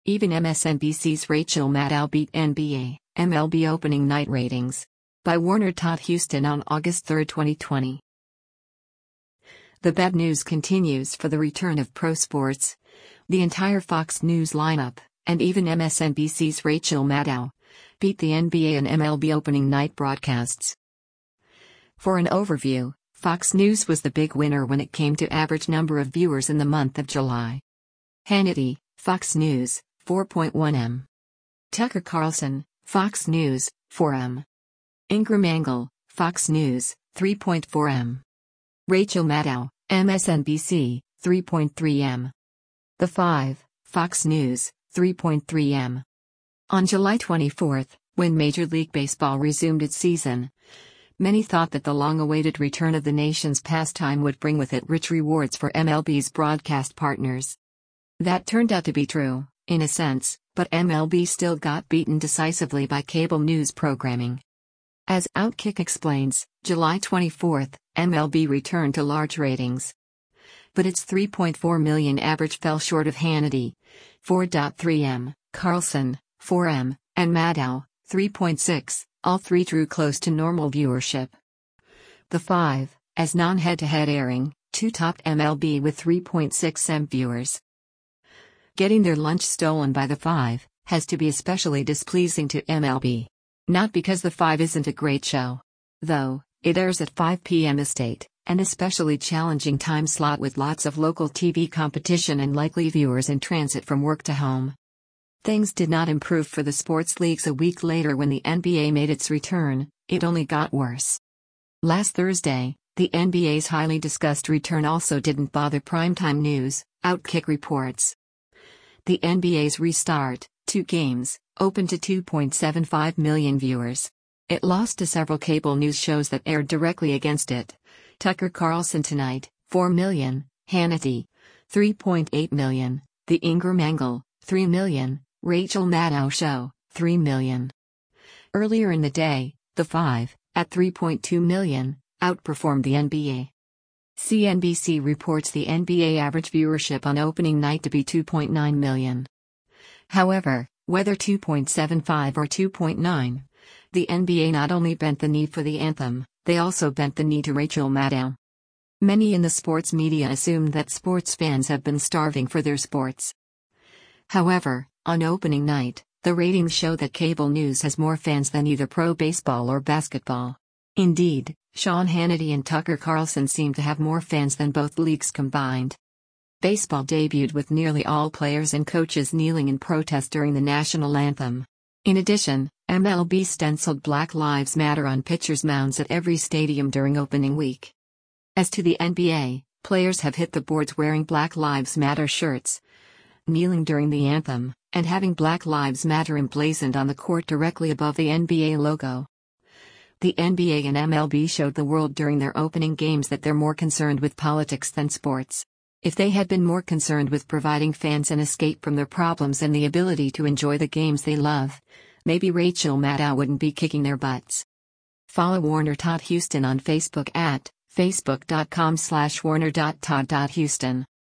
Even MSNBC's Rachel Maddow beat NBA, MLB opening night ratings. By Warner Todd Houston on August 3, 2020. The bad news continues for the return of pro sports. The entire Fox News lineup, and even MSNBC's Rachel Maddow, beat the NBA and MLB opening night broadcasts. For an overview, Fox News was the big winner when it came to average number of viewers in the month of July. Hannity, Fox News, 4.1 Tucker Carlson, Fox News, 4 Ingram Angle, Fox News, 3.4 Rachel Maddow, MSNBC, 3.3 The 5, Fox News, 3.3 On July 24, when Major League Baseball resumed its season, many thought that the long-awaited return of the nation's pastime would bring with it rich rewards for MLB's broadcast partners. That turned out to be true, in a sense, but MLB still got beaten decisively by cable news programming. As Outkick explains, July 24, MLB returned to large ratings. But its 3.4 million average fell short of Hannity, 4.3 Carlson, 4 and Maddow, 3.6, all three drew close to normal viewership. The 5, as non-head-to-head airing, topped MLB with 3.6 viewers. Getting their lunch stolen by the 5 has to be especially displeasing to MLB. Not because the 5 isn't a great show. Though, it airs at 5 p.m. Estate, an especially challenging time slot with lots of local TV competition and likely viewers in transit from work to home. Things did not improve for the sports leagues a week later when the NBA made its return, it only got worse. Last Thursday, the NBA's highly discussed return also didn't bother primetime news, Outkick reports. The NBA's restart, 2 games, opened to 2.75 million viewers. It lost to several cable news shows that aired directly against it. Tucker Carlson Tonight, 4 million, Hannity, 3.8 million, The Ingram Angle, 3 million, Rachel Maddow Show, 3 million. Earlier in the day, the 5, at 3.2 million, outperformed the NBA. CNBC reports the NBA average viewership on opening night to be 2.9 million. However, whether 2.75 or 2.9, the NBA not only bent the knee for the anthem, they also bent the knee to Rachel Maddow. Many in the sports media assumed that sports fans have been starving for their sports. However, on opening night, the ratings show that cable news has more fans than either pro baseball or basketball. Indeed, Sean Hannity and Tucker Carlson seem to have more fans than both leagues combined. Baseball debuted with nearly all players and coaches kneeling in protest during the national anthem. In addition, MLB stenciled Black Lives Matter on pitchers' mounds at every stadium during opening week. As to the NBA, players have hit the boards wearing Black Lives Matter shirts, kneeling during the anthem, and having Black Lives Matter emblazoned on the court directly above the NBA logo. The NBA and MLB showed the world during their opening games that they're more concerned with politics than sports. If they had been more concerned with providing fans an escape from their problems and the ability to enjoy the games they love, maybe Rachel Maddow wouldn't be kicking their butts. Follow Warner Todd Houston on Facebook at facebook.com/warner.todd.houston.